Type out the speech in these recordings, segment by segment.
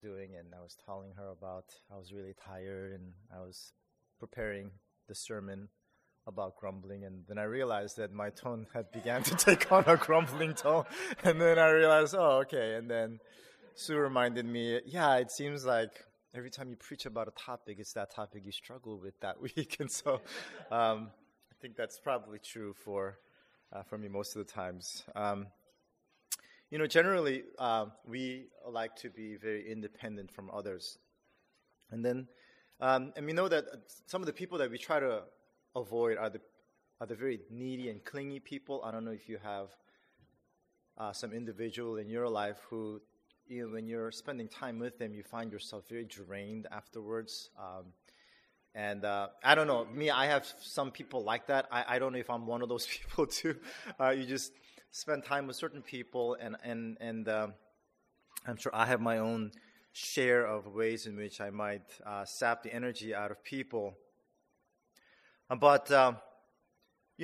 doing, and I was telling her about I was really tired and I was preparing the sermon about grumbling, and then I realized that my tone had began to take on a grumbling tone, and then I realized, oh, okay, and then Sue reminded me, yeah, it seems like every time you preach about a topic, it's that topic you struggle with that week, and so I think that's probably true for me most of the times. Generally, we like to be very independent from others. And then, and we know that some of the people that we try to avoid are the very needy and clingy people. I don't know if you have some individual in your life who, when you're spending time with them, you find yourself very drained afterwards. And I don't know, me, I have some people like that. I don't know if I'm one of those people too. You just spend time with certain people, and I'm sure I have my own share of ways in which I might sap the energy out of people. But we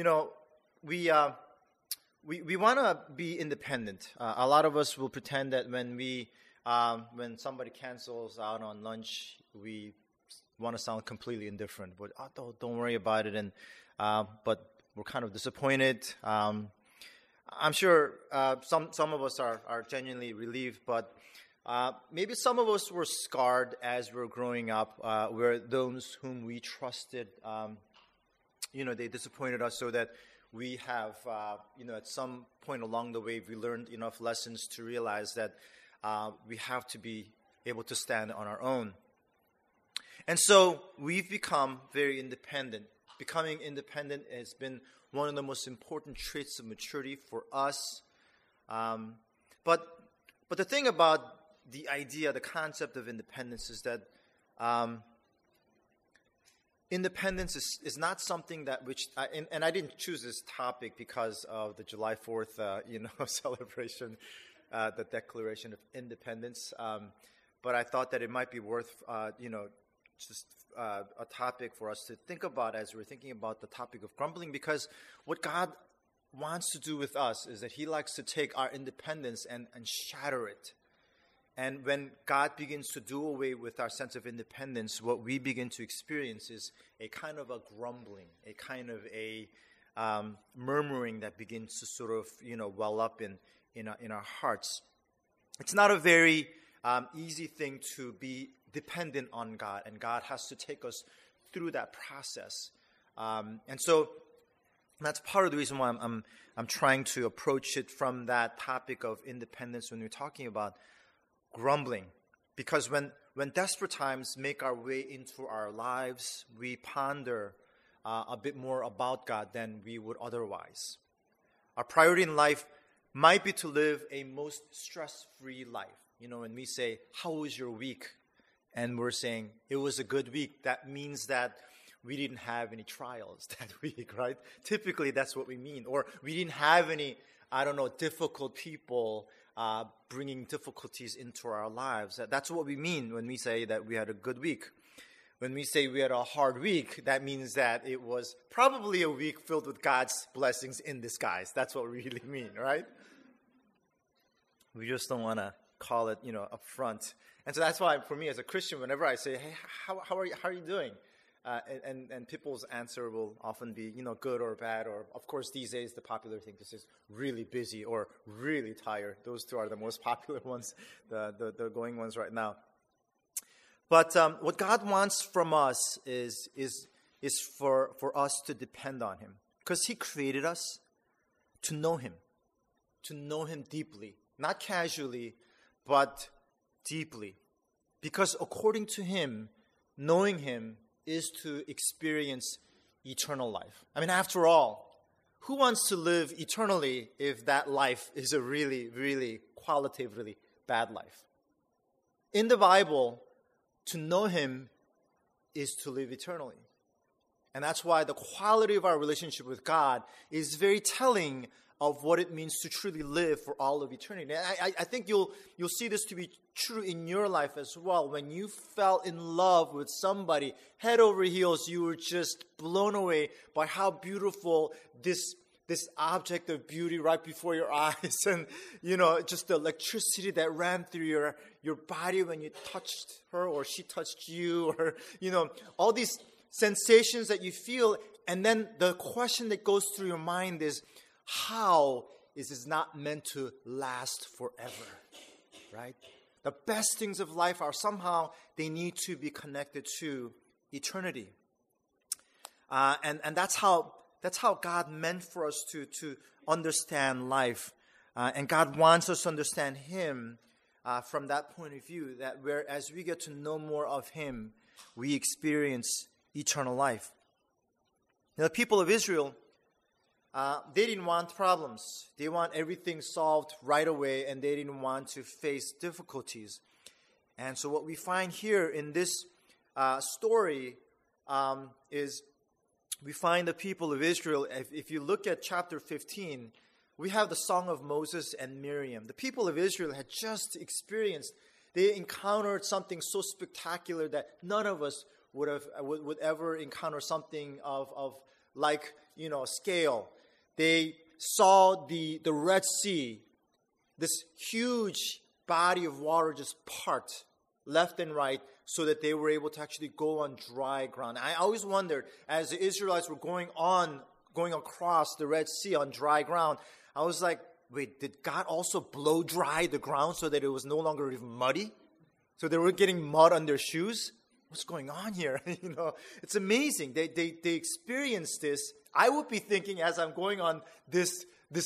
want to be independent. A lot of us will pretend that when somebody cancels out on lunch, we want to sound completely indifferent. But don't worry about it. And but we're kind of disappointed. I'm sure some of us are genuinely relieved, but maybe some of us were scarred as we were growing up, where those whom we trusted, they disappointed us, so that we have, at some point along the way, we learned enough lessons to realize that we have to be able to stand on our own. And so we've become very independent. Becoming independent has been one of the most important traits of maturity for us. But the thing about the idea, the concept of independence is that independence is not something that and I didn't choose this topic because of the July 4th, celebration, the Declaration of Independence. But I thought that it might be worth, just a topic for us to think about as we're thinking about the topic of grumbling, because what God wants to do with us is that He likes to take our independence and shatter it. And when God begins to do away with our sense of independence, what we begin to experience is a kind of a grumbling, a kind of a murmuring that begins to sort of, well up in our hearts. It's not a very easy thing to be dependent on God, and God has to take us through that process. And so that's part of the reason why I'm trying to approach it from that topic of independence when we're talking about grumbling. Because when desperate times make our way into our lives, we ponder a bit more about God than we would otherwise. Our priority in life might be to live a most stress-free life. When we say, "How was your week?" and we're saying, "It was a good week," that means that we didn't have any trials that week, right? Typically, that's what we mean. Or we didn't have any, difficult people bringing difficulties into our lives. That's what we mean when we say that we had a good week. When we say we had a hard week, that means that it was probably a week filled with God's blessings in disguise. That's what we really mean, right? We just don't want to call it, up front. And so that's why, for me as a Christian, whenever I say, "Hey, how are you doing?" And people's answer will often be, good or bad, or of course these days the popular thing is just really busy or really tired. Those two are the most popular ones, the going ones right now. But what God wants from us is for us to depend on Him, because He created us to know Him deeply, not casually, but deeply. Because according to Him, knowing Him is to experience eternal life. I mean, after all, who wants to live eternally if that life is a really, really qualitatively bad life? In the Bible, to know Him is to live eternally. And that's why the quality of our relationship with God is very telling of what it means to truly live for all of eternity. And I think you'll see this to be true in your life as well. When you fell in love with somebody, head over heels, you were just blown away by how beautiful this this object of beauty right before your eyes, and just the electricity that ran through your body when you touched her or she touched you, or all these sensations that you feel. And then the question that goes through your mind is, how is this not meant to last forever? Right? The best things of life are somehow they need to be connected to eternity. And that's how God meant for us to understand life. And God wants us to understand Him from that point of view, that as we get to know more of Him, we experience eternal life. Now, the people of Israel, they didn't want problems. They want everything solved right away, and they didn't want to face difficulties. And so what we find here in this story is we find the people of Israel. If you look at chapter 15, we have the Song of Moses and Miriam. The people of Israel had just experienced, they encountered something so spectacular that none of us would ever encounter something of like, scale. They saw the Red Sea, this huge body of water just part left and right, so that they were able to actually go on dry ground. I always wondered, as the Israelites were going across the Red Sea on dry ground, I was like, wait, did God also blow dry the ground so that it was no longer even muddy? So they were getting mud on their shoes? What's going on here? It's amazing. They experienced this. I would be thinking, as I'm going on this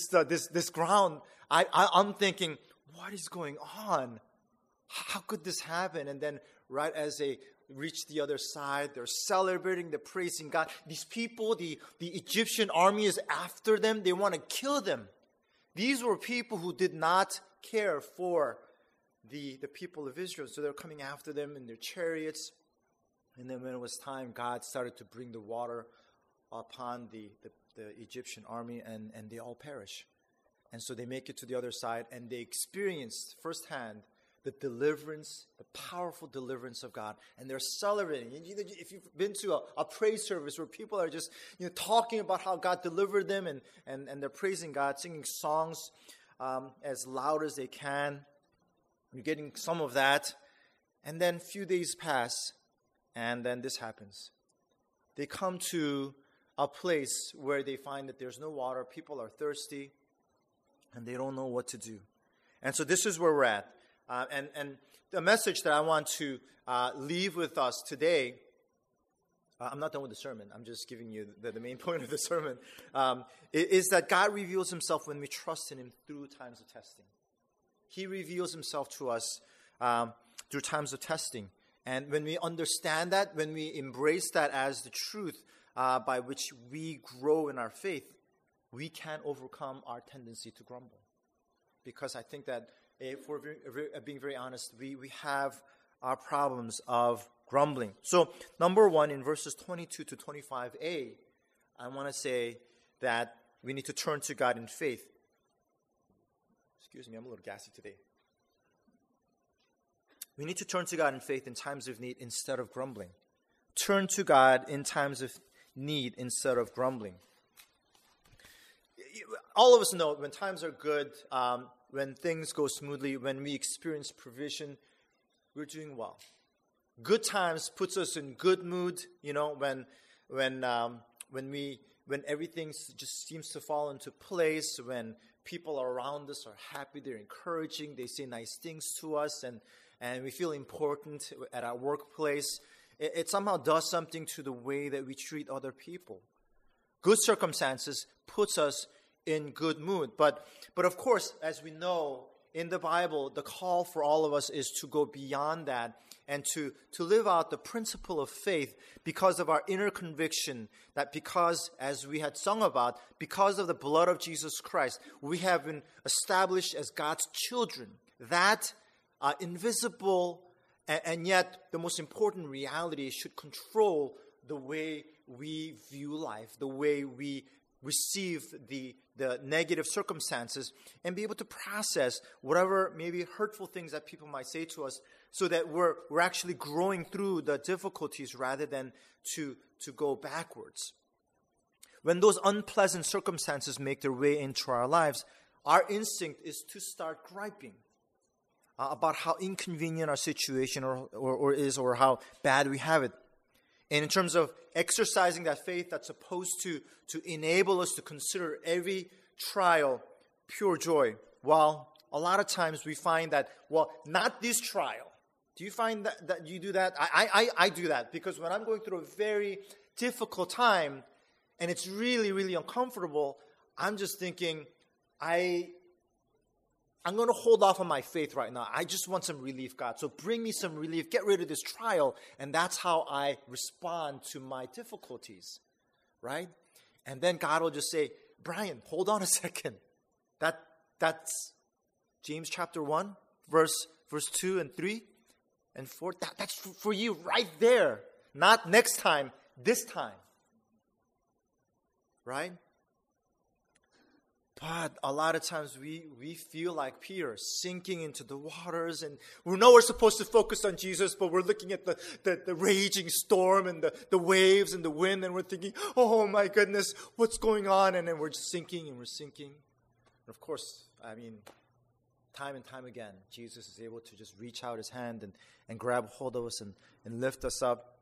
ground, I'm thinking, what is going on? How could this happen? And then right as they reach the other side, they're celebrating, they're praising God. These people, the Egyptian army is after them. They want to kill them. These were people who did not care for the people of Israel. So they're coming after them in their chariots. And then when it was time, God started to bring the water upon the Egyptian army, and they all perish. And so they make it to the other side, and they experienced firsthand the deliverance, the powerful deliverance of God. And they're celebrating. If you've been to a praise service where people are just talking about how God delivered them, and they're praising God, singing songs as loud as they can, you're getting some of that. And then a few days pass, and then this happens. They come to a place where they find that there's no water, people are thirsty, and they don't know what to do. And so this is where we're at. And the message that I want to leave with us today, I'm not done with the sermon, I'm just giving you the main point of the sermon, is that God reveals Himself when we trust in Him through times of testing. He reveals Himself to us through times of testing. And when we understand that, when we embrace that as the truth by which we grow in our faith, we can overcome our tendency to grumble. Because I think that if we're being very honest, we have our problems of grumbling. So, number one, in verses 22 to 25a, I want to say that we need to turn to God in faith. Excuse me, I'm a little gassy today. We need to turn to God in faith in times of need instead of grumbling. Turn to God in times of need instead of grumbling. All of us know when times are good, when things go smoothly, when we experience provision, we're doing well. Good times puts us in good mood, when everything just seems to fall into place, when people around us are happy, they're encouraging, they say nice things to us, and we feel important at our workplace. It somehow does something to the way that we treat other people. Good circumstances puts us in good mood. But of course, as we know, in the Bible, the call for all of us is to go beyond that and to live out the principle of faith because of our inner conviction that because, as we had sung about, because of the blood of Jesus Christ, we have been established as God's children. That invisible and yet the most important reality should control the way we view life, the way we receive the negative circumstances, and be able to process whatever maybe hurtful things that people might say to us, so that we're actually growing through the difficulties rather than to go backwards. when those unpleasant circumstances make their way into our lives, our instinct is to start griping about how inconvenient our situation or how bad we have it. And in terms of exercising that faith that's supposed to enable us to consider every trial pure joy, well, a lot of times we find that, well, not this trial. Do you find that you do that? I do that, because when I'm going through a very difficult time and it's really, really uncomfortable, I'm just thinking, I'm going to hold off on my faith right now. I just want some relief, God. So bring me some relief. Get rid of this trial. And that's how I respond to my difficulties, right? And then God will just say, Brian, hold on a second. That's James chapter 1, verse 2 and 3 and 4. That's for you right there. Not next time, this time. Right? But a lot of times we feel like Peter, sinking into the waters, and we know we're supposed to focus on Jesus, but we're looking at the raging storm and the waves and the wind, and we're thinking, oh my goodness, what's going on? And then we're just sinking and we're sinking. And of course, I mean, time and time again, Jesus is able to just reach out his hand and grab hold of us and lift us up.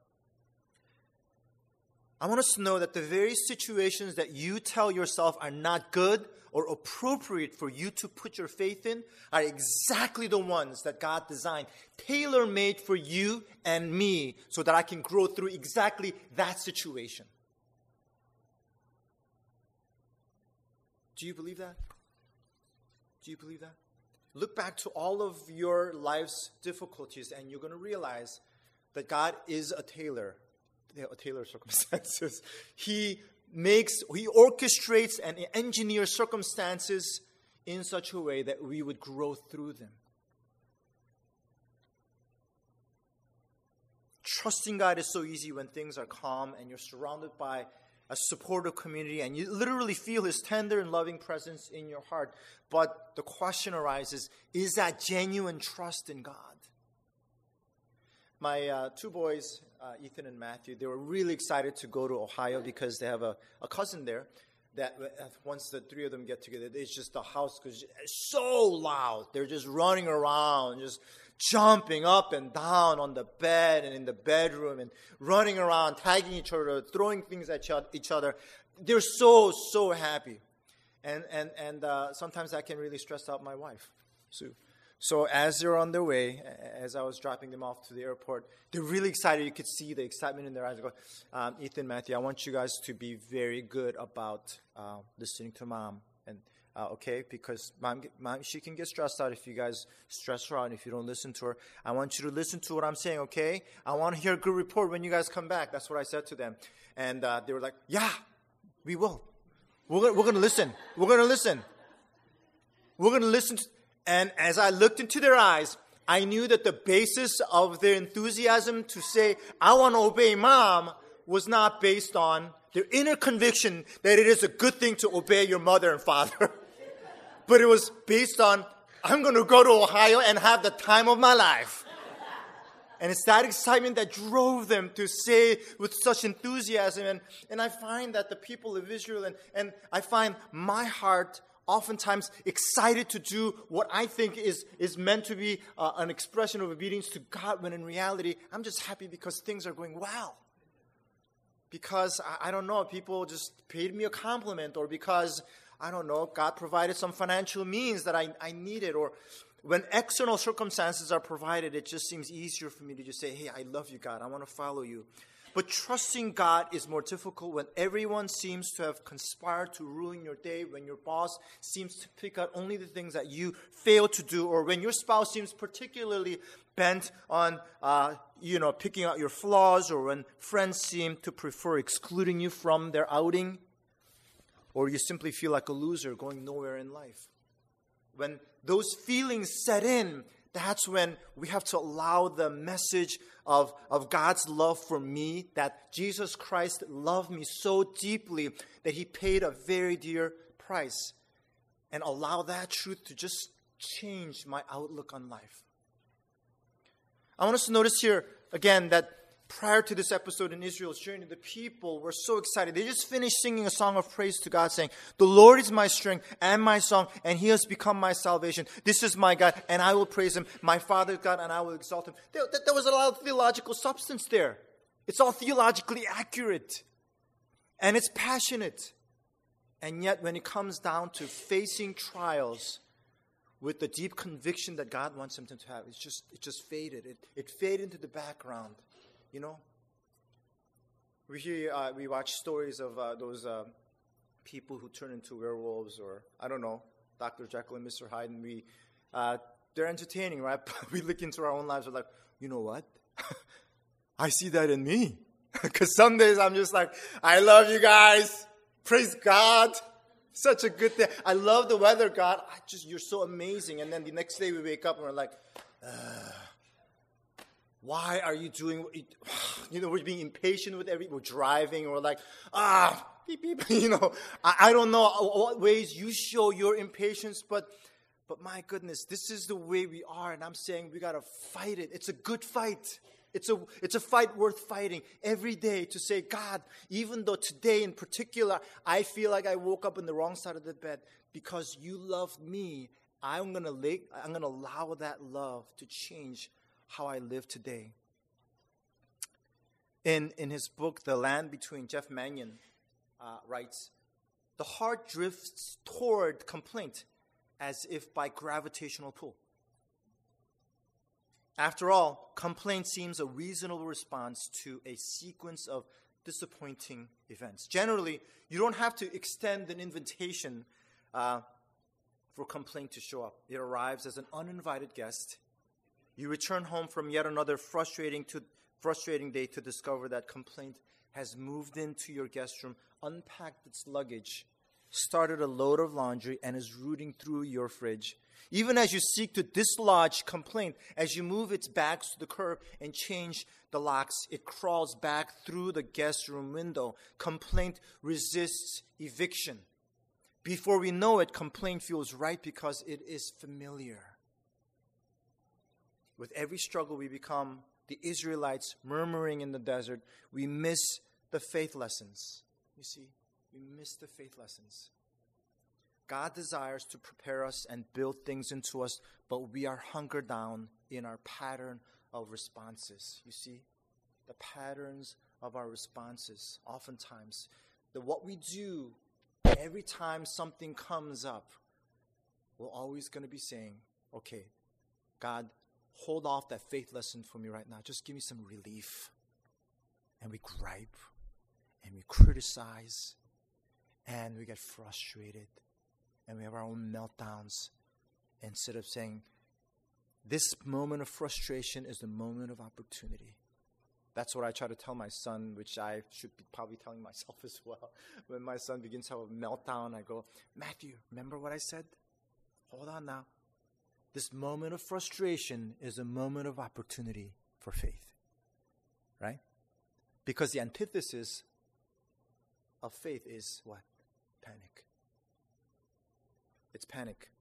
I want us to know that the very situations that you tell yourself are not good or appropriate for you to put your faith in are exactly the ones that God designed, tailor-made for you and me, so that I can grow through exactly that situation. Do you believe that? Do you believe that? Look back to all of your life's difficulties, and you're going to realize that God is a tailor circumstances. He orchestrates and engineers circumstances in such a way that we would grow through them. Trusting God is so easy when things are calm and you're surrounded by a supportive community and you literally feel his tender and loving presence in your heart. But the question arises, is that genuine trust in God? My two boys, Ethan and Matthew, they were really excited to go to Ohio because they have a cousin there that once the three of them get together, it's just the house is so loud. They're just running around, just jumping up and down on the bed and in the bedroom and running around, tagging each other, throwing things at each other. They're so happy. And sometimes that can really stress out my wife, Sue. So as they're on their way, as I was dropping them off to the airport, they're really excited. You could see the excitement in their eyes. I go, Ethan, Matthew, I want you guys to be very good about listening to Mom. And okay, because mom, she can get stressed out if you guys stress her out and if you don't listen to her. I want you to listen to what I'm saying, okay? I want to hear a good report when you guys come back. That's what I said to them. And they were like, yeah, we will. We're going to listen. We're going to listen. We're going to listen to... And as I looked into their eyes, I knew that the basis of their enthusiasm to say, I want to obey Mom, was not based on their inner conviction that it is a good thing to obey your mother and father. But it was based on, I'm going to go to Ohio and have the time of my life. And it's that excitement that drove them to say with such enthusiasm. And I find that the people of Israel, and I find my heart oftentimes excited to do what I think is meant to be an expression of obedience to God, when in reality, I'm just happy because things are going well. Because, I don't know, people just paid me a compliment, or because, I don't know, God provided some financial means that I needed, or when external circumstances are provided, it just seems easier for me to just say, hey, I love you, God, I want to follow you. But trusting God is more difficult when everyone seems to have conspired to ruin your day, when your boss seems to pick out only the things that you fail to do, or when your spouse seems particularly bent on, picking out your flaws, or when friends seem to prefer excluding you from their outing, or you simply feel like a loser going nowhere in life. When those feelings set in, that's when we have to allow the message of God's love for me, that Jesus Christ loved me so deeply that he paid a very dear price, and allow that truth to just change my outlook on life. I want us to notice here, again, that Prior to this episode in Israel's journey, the people were so excited. They just finished singing a song of praise to God, saying, "The Lord is my strength and my song, and He has become my salvation. This is my God, and I will praise Him. My Father God, and I will exalt Him." There was a lot of theological substance there. It's all theologically accurate. And it's passionate. And yet, when it comes down to facing trials with the deep conviction that God wants them to have, it just faded. It faded into the background. You know, we watch stories of those people who turn into werewolves, or I don't know, Dr. Jekyll and Mr. Hyde, and they're entertaining, right? We look into our own lives, we're like, you know what? I see that in me, because some days I'm just like, I love you guys, praise God, such a good day. I love the weather, God. You're so amazing. And then the next day we wake up and we're like, why are you doing, we're being impatient with we're driving, and we're like, beep, beep, I don't know what ways you show your impatience, but my goodness, this is the way we are, and I'm saying we got to fight it. It's a good fight. It's a fight worth fighting every day to say, God, even though today in particular, I feel like I woke up on the wrong side of the bed, because you love me, I'm going to allow that love to change how I live today. In his book, The Land Between, Jeff Manion writes, the heart drifts toward complaint as if by gravitational pull. After all, complaint seems a reasonable response to a sequence of disappointing events. Generally, you don't have to extend an invitation for complaint to show up. It arrives as an uninvited guest. You return home from yet another frustrating day to discover that complaint has moved into your guest room, unpacked its luggage, started a load of laundry, and is rooting through your fridge. Even as you seek to dislodge complaint, as you move its bags to the curb and change the locks, it crawls back through the guest room window. Complaint resists eviction. Before we know it, complaint feels right because it is familiar. With every struggle, we become the Israelites murmuring in the desert. We miss the faith lessons. You see, we miss the faith lessons. God desires to prepare us and build things into us, but we are hunkered down in our pattern of responses. You see, the patterns of our responses. Oftentimes, what we do every time something comes up, we're always going to be saying, okay, God, hold off that faith lesson for me right now. Just give me some relief. And we gripe, and we criticize, and we get frustrated, and we have our own meltdowns, instead of saying, this moment of frustration is the moment of opportunity. That's what I try to tell my son, which I should be probably telling myself as well. When my son begins to have a meltdown, I go, Matthew, remember what I said? Hold on now. This moment of frustration is a moment of opportunity for faith, right? Because the antithesis of faith is what? Panic. It's panic.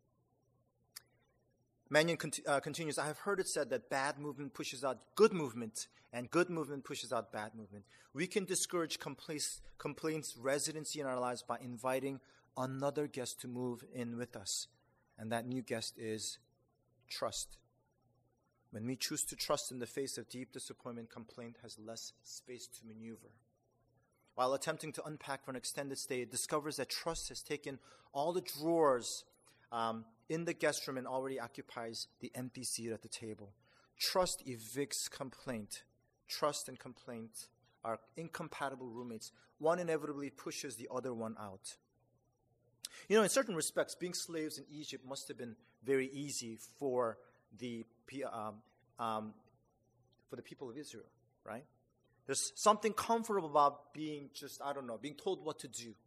Manion continues, I have heard it said that bad movement pushes out good movement, and good movement pushes out bad movement. We can discourage complaints residency in our lives by inviting another guest to move in with us. And that new guest is trust. When we choose to trust in the face of deep disappointment, complaint has less space to maneuver. While attempting to unpack for an extended stay, it discovers that trust has taken all the drawers in the guest room and already occupies the empty seat at the table. Trust evicts complaint. Trust and complaint are incompatible roommates. One inevitably pushes the other one out. In certain respects, being slaves in Egypt must have been very easy for the people of Israel, right? There's something comfortable about being being told what to do.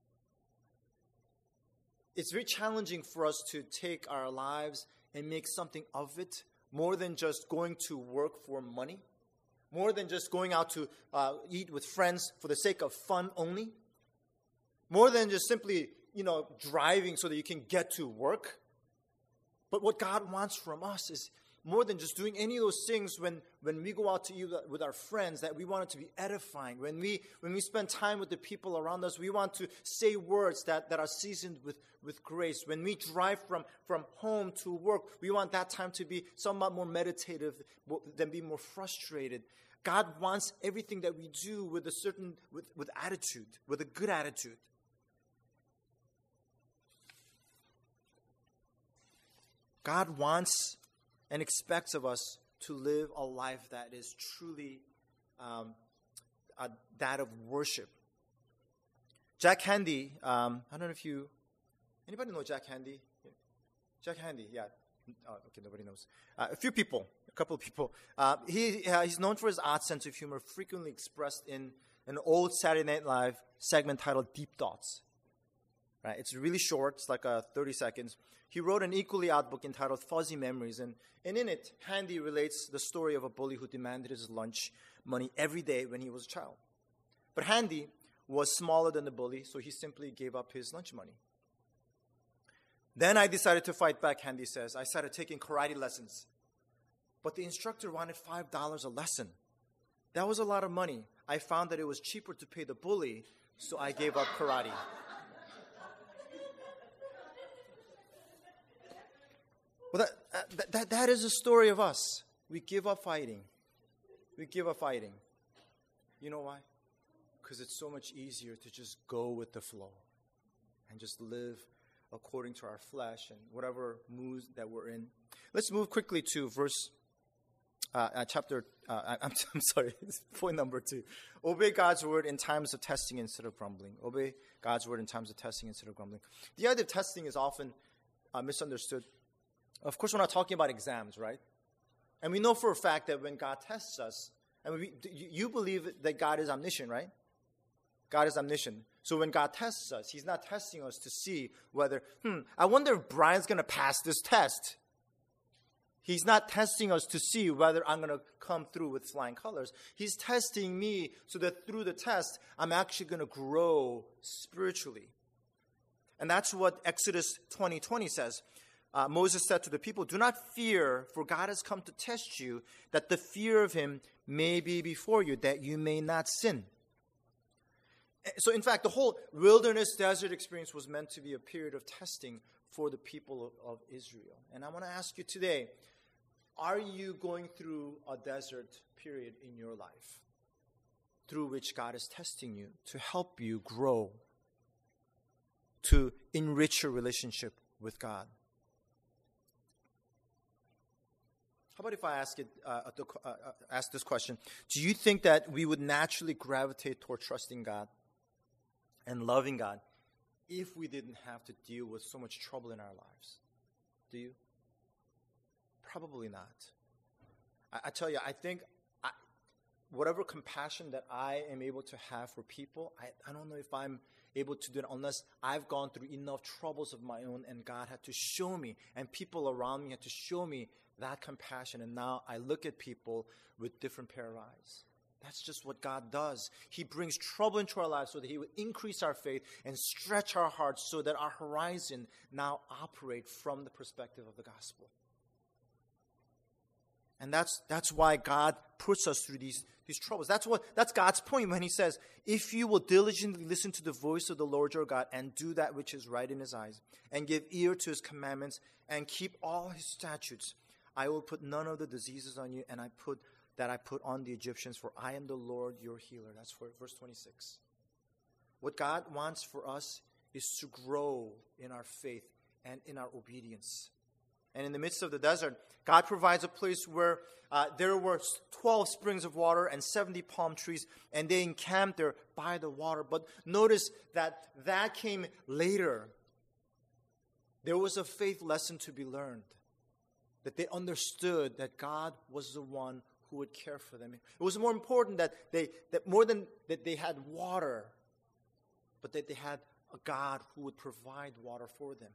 It's very challenging for us to take our lives and make something of it, more than just going to work for money, more than just going out to eat with friends for the sake of fun only, more than just simply driving so that you can get to work. But what God wants from us is more than just doing any of those things when we go out to eat with our friends, that we want it to be edifying. When we spend time with the people around us, we want to say words that are seasoned with grace. When we drive from home to work, we want that time to be somewhat more meditative than be more frustrated. God wants everything that we do with a certain, with attitude, with a good attitude. God wants and expects of us to live a life that is truly that of worship. Jack Handey, I don't know if anybody know Jack Handey? Jack Handey, yeah. Oh, okay, nobody knows. A couple of people. He's known for his odd sense of humor, frequently expressed in an old Saturday Night Live segment titled Deep Thoughts. Right? It's really short. It's like 30 seconds. He wrote an equally odd book entitled Fuzzy Memories, and in it, Handey relates the story of a bully who demanded his lunch money every day when he was a child. But Handey was smaller than the bully, so he simply gave up his lunch money. Then I decided to fight back, Handey says. I started taking karate lessons. But the instructor wanted $5 a lesson. That was a lot of money. I found that it was cheaper to pay the bully, so I gave up karate. Well, that is a story of us. We give up fighting. We give up fighting. You know why? Because it's so much easier to just go with the flow and just live according to our flesh and whatever mood that we're in. Let's move quickly to point number 2. Obey God's word in times of testing instead of grumbling. Obey God's word in times of testing instead of grumbling. The idea of testing is often misunderstood. Of course, we're not talking about exams, right? And we know for a fact that when God tests us, and you believe that God is omniscient, right? God is omniscient. So when God tests us, he's not testing us to see whether, I wonder if Brian's going to pass this test. He's not testing us to see whether I'm going to come through with flying colors. He's testing me so that through the test, I'm actually going to grow spiritually. And that's what Exodus 20:20 says. Moses said to the people, do not fear, for God has come to test you, that the fear of him may be before you, that you may not sin. So in fact, the whole wilderness desert experience was meant to be a period of testing for the people of Israel. And I want to ask you today, are you going through a desert period in your life through which God is testing you to help you grow, to enrich your relationship with God? How about if I ask this question? Do you think that we would naturally gravitate toward trusting God and loving God if we didn't have to deal with so much trouble in our lives? Do you? Probably not. I tell you, I think whatever compassion that I am able to have for people, I don't know if I'm able to do it unless I've gone through enough troubles of my own and God had to show me, and people around me had to show me that compassion. And now I look at people with different pair of eyes. That's just what God does. He brings trouble into our lives so that he would increase our faith and stretch our hearts so that our horizon now operate from the perspective of the gospel. And that's why God puts us through these troubles. That's God's point when he says, if you will diligently listen to the voice of the Lord your God and do that which is right in his eyes and give ear to his commandments and keep all his statutes, I will put none of the diseases on you and I put on the Egyptians, for I am the Lord your healer. That's for verse 26. What God wants for us is to grow in our faith and in our obedience. And in the midst of the desert, God provides a place where there were 12 springs of water and 70 palm trees, and they encamped there by the water. But notice that came later. There was a faith lesson to be learned, that they understood that God was the one who would care for them. It was more important that more than that they had water, but that they had a God who would provide water for them.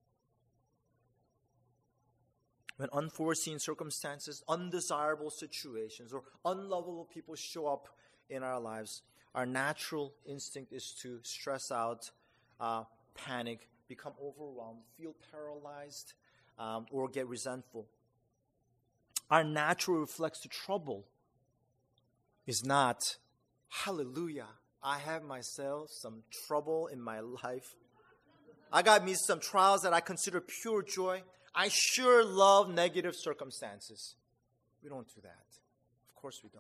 When unforeseen circumstances, undesirable situations, or unlovable people show up in our lives, our natural instinct is to stress out, panic, become overwhelmed, feel paralyzed, or get resentful. our natural reflex to trouble is not, hallelujah, I have myself some trouble in my life. I got me some trials that I consider pure joy. I sure love negative circumstances. We don't do that. Of course we don't.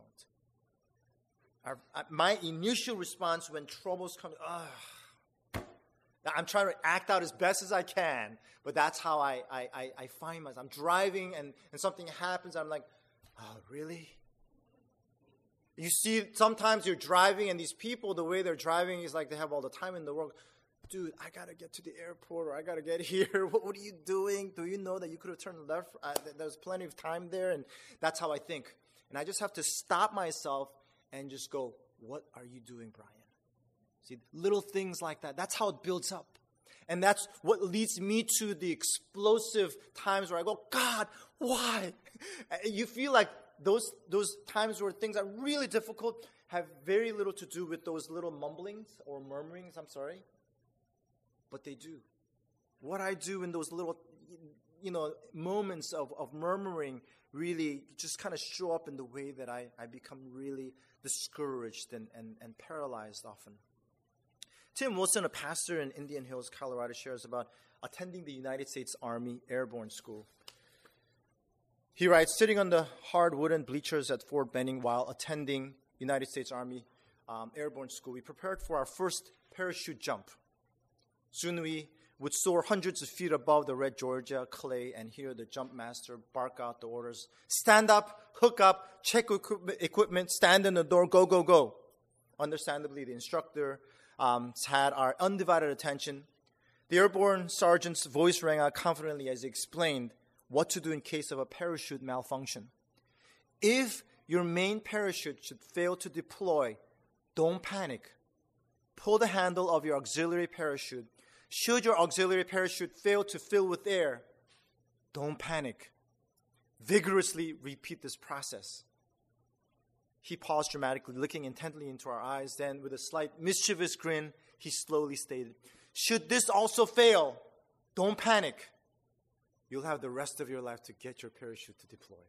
My initial response when troubles come, I'm trying to act out as best as I can, but that's how I find myself. I'm driving and something happens. I'm like, oh, really? You see, sometimes you're driving and these people, the way they're driving is like they have all the time in the world. Dude, I got to get to the airport or I got to get here. What are you doing? Do you know that you could have turned left? There's plenty of time there. And that's how I think. And I just have to stop myself and just go, what are you doing, Brian? See, little things like that. That's how it builds up. And that's what leads me to the explosive times where I go, God, why? You feel like those times where things are really difficult have very little to do with those little mumblings or murmurings, but they do. What I do in those little, moments of murmuring really just kind of show up in the way that I become really discouraged and paralyzed often. Tim Wilson, a pastor in Indian Hills, Colorado, shares about attending the United States Army Airborne School. He writes, sitting on the hard wooden bleachers at Fort Benning while attending United States Army Airborne School, we prepared for our first parachute jump. Soon we would soar hundreds of feet above the red Georgia clay and hear the jump master bark out the orders. Stand up, hook up, check equipment, stand in the door, go, go, go. Understandably, the instructor had our undivided attention. The airborne sergeant's voice rang out confidently as he explained what to do in case of a parachute malfunction. If your main parachute should fail to deploy, don't panic. Pull the handle of your auxiliary parachute. Should your auxiliary parachute fail to fill with air, don't panic. Vigorously repeat this process. He paused dramatically, looking intently into our eyes. Then, with a slight mischievous grin, he slowly stated, should this also fail, don't panic. You'll have the rest of your life to get your parachute to deploy.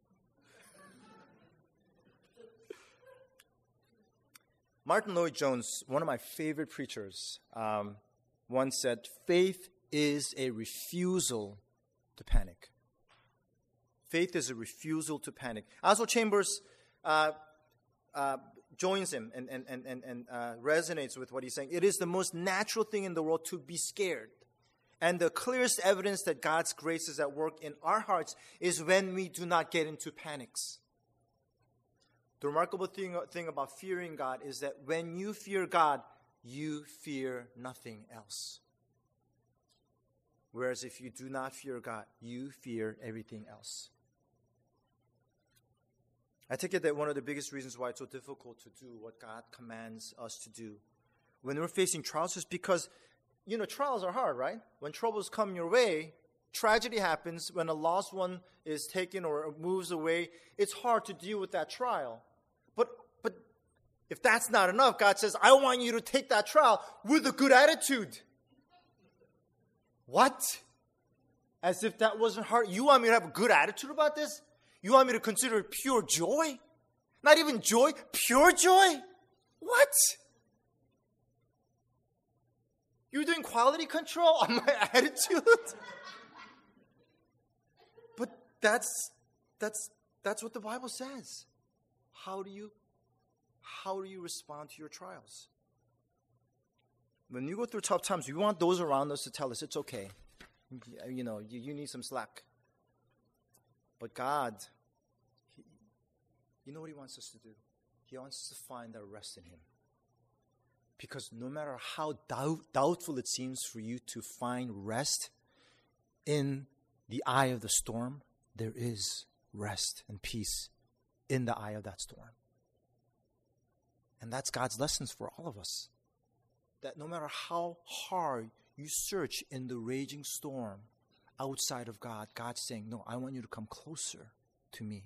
Martin Lloyd-Jones, one of my favorite preachers, once said, faith is a refusal to panic. Faith is a refusal to panic. Oswald Chambers joins him and resonates with what he's saying. It is the most natural thing in the world to be scared. And the clearest evidence that God's grace is at work in our hearts is when we do not get into panics. The remarkable thing about fearing God is that when you fear God, you fear nothing else. Whereas if you do not fear God, you fear everything else. I take it that one of the biggest reasons why it's so difficult to do what God commands us to do when we're facing trials is because, trials are hard, right? When troubles come your way, tragedy happens. When a lost one is taken or moves away, it's hard to deal with that trial. But if that's not enough, God says, I want you to take that trial with a good attitude. What? As if that wasn't hard. You want me to have a good attitude about this? You want me to consider it pure joy? Not even joy, pure joy? What? You're doing quality control on my attitude? But that's what the Bible says. How do you respond to your trials? When you go through tough times, we want those around us to tell us it's okay. You need some slack. But God, you know what He wants us to do? He wants us to find our rest in Him. Because no matter how doubtful it seems for you to find rest in the eye of the storm, there is rest and peace in the eye of that storm. And that's God's lessons for all of us. That no matter how hard you search in the raging storm outside of God, God's saying, no, I want you to come closer to me.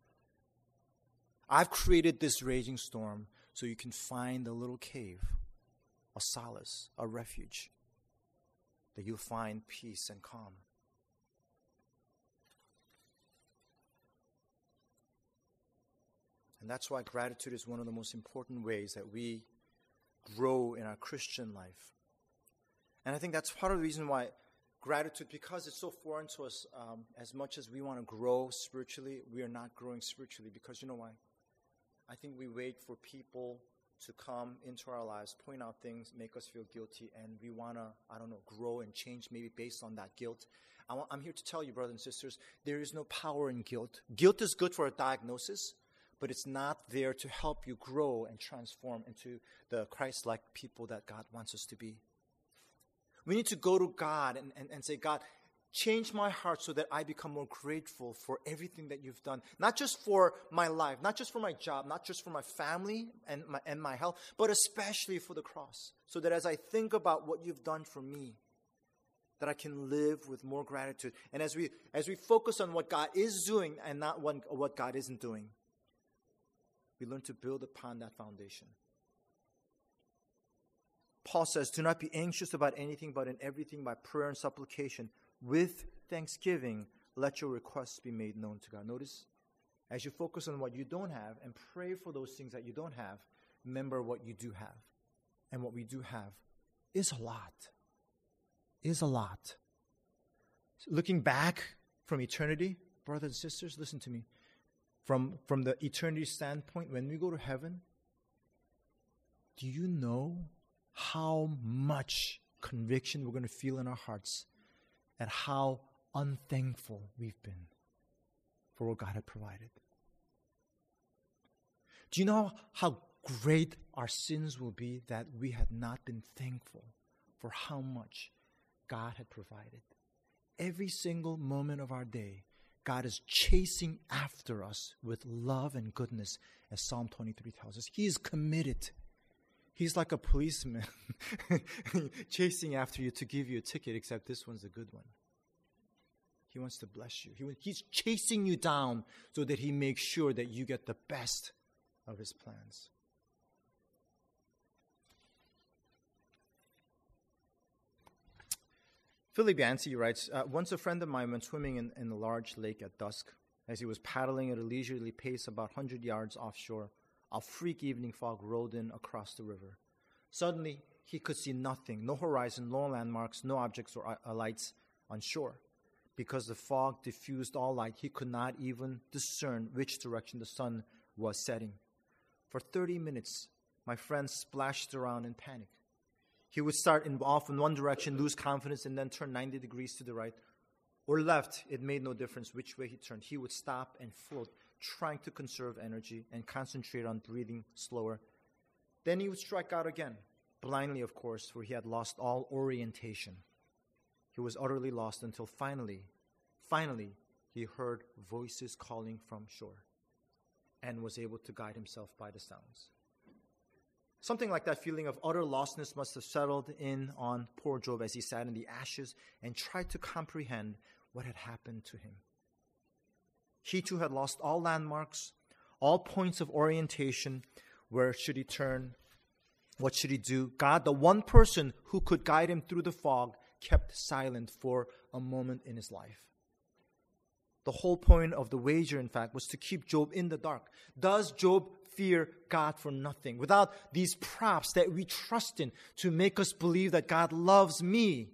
I've created this raging storm so you can find a little cave, a solace, a refuge, that you'll find peace and calm. And that's why gratitude is one of the most important ways that we grow in our Christian life. And I think that's part of the reason why gratitude, because it's so foreign to us, as much as we want to grow spiritually, we are not growing spiritually. Because you know why? I think we wait for people to come into our lives, point out things, make us feel guilty, and we want to, grow and change maybe based on that guilt. I'm here to tell you, brothers and sisters, there is no power in guilt. Guilt is good for a diagnosis, but it's not there to help you grow and transform into the Christ-like people that God wants us to be. We need to go to God and say, God, change my heart so that I become more grateful for everything that you've done. Not just for my life, not just for my job, not just for my family and my health, but especially for the cross. So that as I think about what you've done for me, that I can live with more gratitude. And as we focus on what God is doing and not what God isn't doing, we learn to build upon that foundation. Paul says, do not be anxious about anything, but in everything by prayer and supplication, with thanksgiving, let your requests be made known to God. Notice, as you focus on what you don't have and pray for those things that you don't have, remember what you do have. And what we do have is a lot. Is a lot. Looking back from eternity, brothers and sisters, listen to me. From the eternity standpoint, when we go to heaven, do you know how much conviction we're going to feel in our hearts at how unthankful we've been for what God had provided? Do you know how great our sins will be that we had not been thankful for how much God had provided? Every single moment of our day, God is chasing after us with love and goodness, as Psalm 23 tells us. He is committed. He's like a policeman chasing after you to give you a ticket, except this one's a good one. He wants to bless you. He's chasing you down so that he makes sure that you get the best of his plans. Philip Yancey writes, once a friend of mine went swimming in a large lake at dusk. As he was paddling at a leisurely pace about 100 yards offshore, a freak evening fog rolled in across the river. Suddenly, he could see nothing, no horizon, no landmarks, no objects or lights on shore. Because the fog diffused all light, he could not even discern which direction the sun was setting. For 30 minutes, my friend splashed around in panic. He would start off in one direction, lose confidence, and then turn 90 degrees to the right or left. It made no difference which way he turned. He would stop and float, trying to conserve energy and concentrate on breathing slower. Then he would strike out again, blindly, of course, for he had lost all orientation. He was utterly lost until finally, he heard voices calling from shore and was able to guide himself by the sounds. Something like that feeling of utter lostness must have settled in on poor Job as he sat in the ashes and tried to comprehend what had happened to him. He too had lost all landmarks, all points of orientation. Where should he turn? What should he do? God, the one person who could guide him through the fog, kept silent for a moment in his life. The whole point of the wager, in fact, was to keep Job in the dark. Does Job fear God for nothing? Without these props that we trust in to make us believe that God loves me.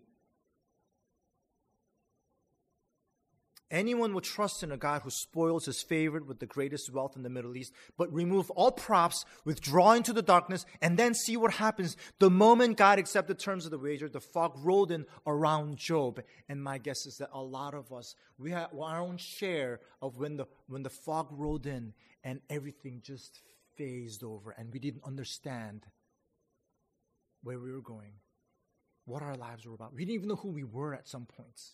Anyone would trust in a God who spoils his favorite with the greatest wealth in the Middle East, but remove all props, withdraw into the darkness, and then see what happens. The moment God accepted terms of the wager, the fog rolled in around Job. And my guess is that a lot of us, we have our own share of when the fog rolled in and everything just phased over and we didn't understand where we were going, what our lives were about. We didn't even know who we were at some points.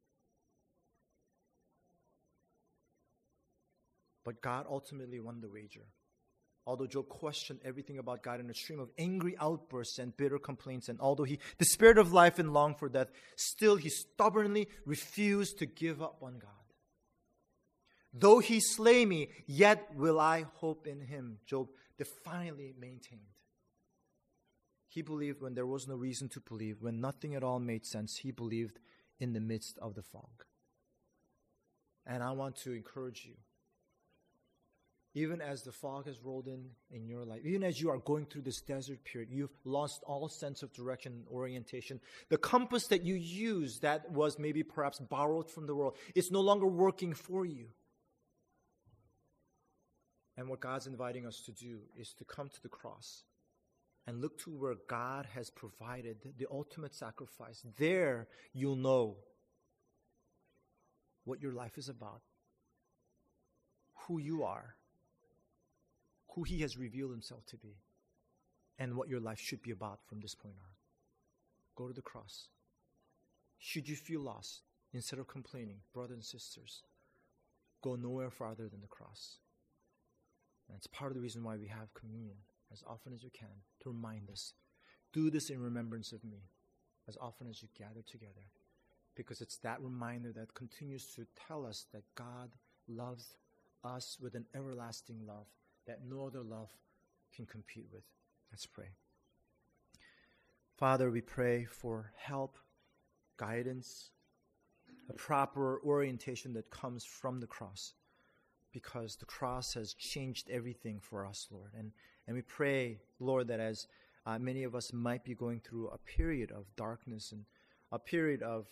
But God ultimately won the wager. Although Job questioned everything about God in a stream of angry outbursts and bitter complaints, and although he despaired of life and longed for death, still he stubbornly refused to give up on God. Though he slay me, yet will I hope in him, Job defiantly maintained. He believed when there was no reason to believe, when nothing at all made sense, he believed in the midst of the fog. And I want to encourage you. Even as the fog has rolled in your life, even as you are going through this desert period, you've lost all sense of direction and orientation. The compass that you used that was maybe perhaps borrowed from the world, it's no longer working for you. And what God's inviting us to do is to come to the cross and look to where God has provided the ultimate sacrifice. There you'll know what your life is about, who you are, who He has revealed Himself to be, and what your life should be about from this point on. Go to the cross. Should you feel lost, instead of complaining, brothers and sisters, go nowhere farther than the cross. And it's part of the reason why we have communion as often as you can, to remind us, do this in remembrance of me as often as you gather together. Because it's that reminder that continues to tell us that God loves us with an everlasting love that no other love can compete with. Let's pray. Father, we pray for help, guidance, a proper orientation that comes from the cross, because the cross has changed everything for us, Lord. And we pray, Lord, that as many of us might be going through a period of darkness and a period of,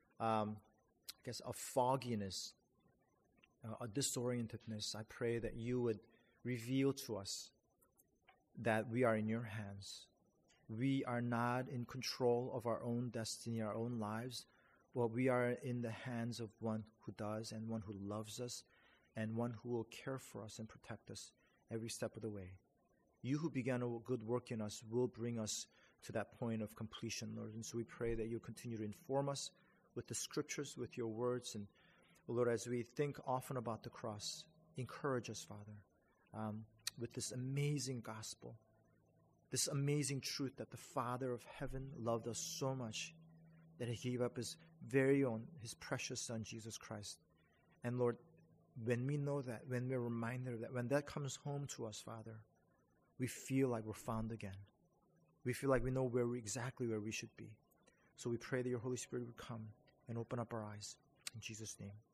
of fogginess, a disorientedness, I pray that you would reveal to us that we are in your hands. We are not in control of our own destiny, our own lives, but we are in the hands of one who does, and one who loves us, and one who will care for us and protect us every step of the way. You who began a good work in us will bring us to that point of completion, Lord. And so we pray that you'll continue to inform us with the scriptures, with your words. And Lord, as we think often about the cross, encourage us, Father, with this amazing gospel, this amazing truth that the Father of heaven loved us so much that He gave up His very own, His precious Son, Jesus Christ. And Lord, when we know that, when we're reminded of that, when that comes home to us, Father, we feel like we're found again. We feel like we know exactly where we should be. So we pray that your Holy Spirit would come and open up our eyes. In Jesus' name.